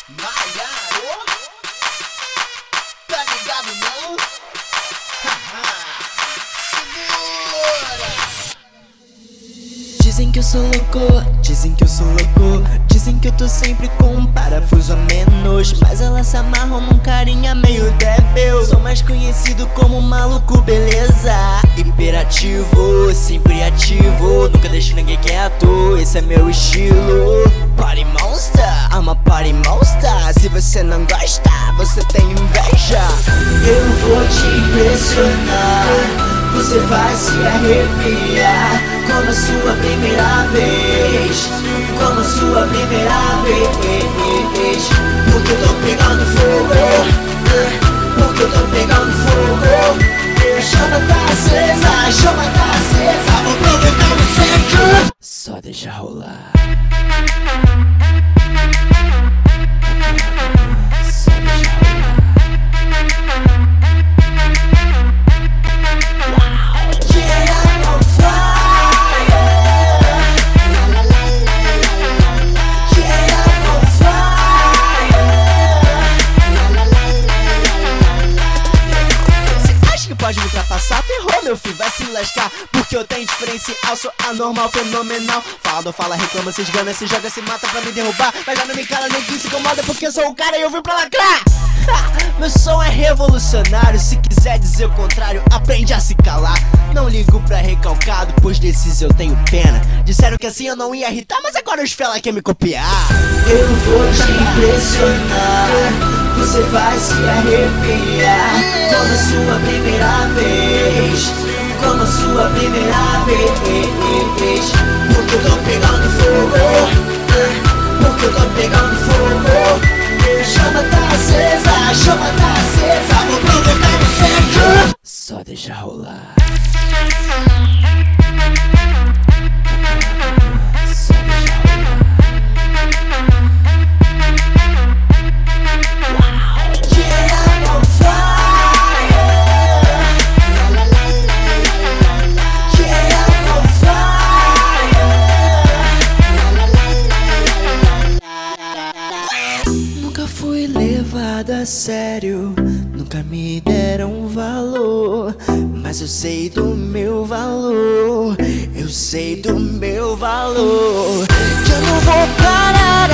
Maiaro, tá ligado não? Segura! Dizem que eu sou louco, dizem que eu sou louco, dizem que eu tô sempre com um parafuso a menos, mas elas se amarram num carinha meio débil. Sou mais conhecido como maluco, beleza? Hiperativo, sempre ativo, nunca deixo ninguém quieto, esse é meu estilo. Party monster, I'm a party monster. Se você não gosta, você tem inveja. Eu vou te impressionar, você vai se arrepiar, como a sua primeira vez, como a sua primeira vez. Porque eu tô pegando fogo, porque eu tô pegando fogo. A chama tá acesa, a chama tá acesa, vou provocar no centro. Só deixa rolar. Pode me ultrapassar, ferrou meu filho, vai se lascar. Porque eu tenho diferencial, sou anormal, fenomenal. Fala, fala, reclama, se esgana, se joga, se mata pra me derrubar. Mas já não me cala, nem que se incomoda, porque eu sou o cara e eu vim pra lacrar. Meu som é revolucionário, se quiser dizer o contrário, aprende a se calar. Não ligo pra recalcado, pois desses eu tenho pena. Disseram que assim eu não ia irritar, mas agora os fela querem me copiar. Eu vou te impressionar, você vai se arrepiar, como a sua primeira vez, como a sua primeira vez. Porque eu tô pegando fogo, porque eu tô pegando fogo. A chama tá acesa, a chama tá acesa, vou provocar no centro. Só deixa rolar. Fui levado a sério, nunca me deram valor, mas eu sei do meu valor, eu sei do meu valor. Que eu não vou parar